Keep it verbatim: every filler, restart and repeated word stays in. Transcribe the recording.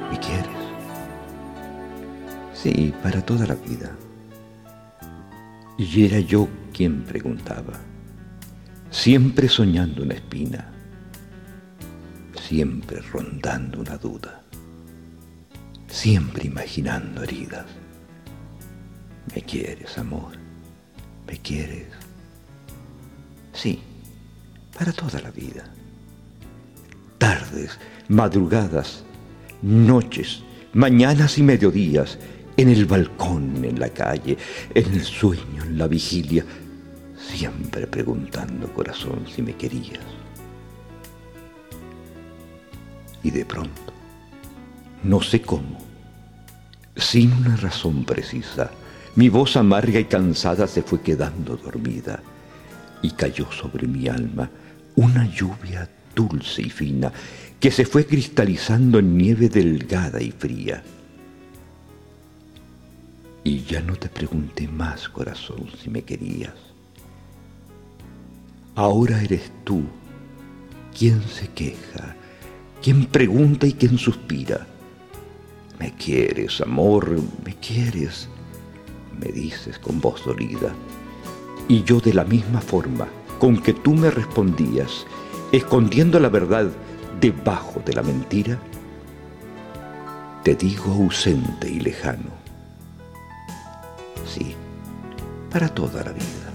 ¿Me quieres? Sí, para toda la vida. Y era yo quien preguntaba, siempre soñando una espina, siempre rondando una duda, siempre imaginando heridas. ¿Me quieres, amor? ¿Me quieres? Sí, para toda la vida. Tardes, madrugadas, noches, mañanas y mediodías, en el balcón, en la calle, en el sueño, en la vigilia, siempre preguntando, corazón, si me querías. Y de pronto, no sé cómo, sin una razón precisa, mi voz amarga y cansada se fue quedando dormida y cayó sobre mi alma una lluvia dulce y fina que se fue cristalizando en nieve delgada y fría. Y ya no te pregunté más, corazón, si me querías. Ahora eres tú quien se queja, quien pregunta y quien suspira. ¿Me quieres, amor? ¿Me quieres? Me dices con voz dolida. Y yo de la misma forma con que tú me respondías, escondiendo la verdad debajo de la mentira, te digo ausente y lejano. Sí, para toda la vida.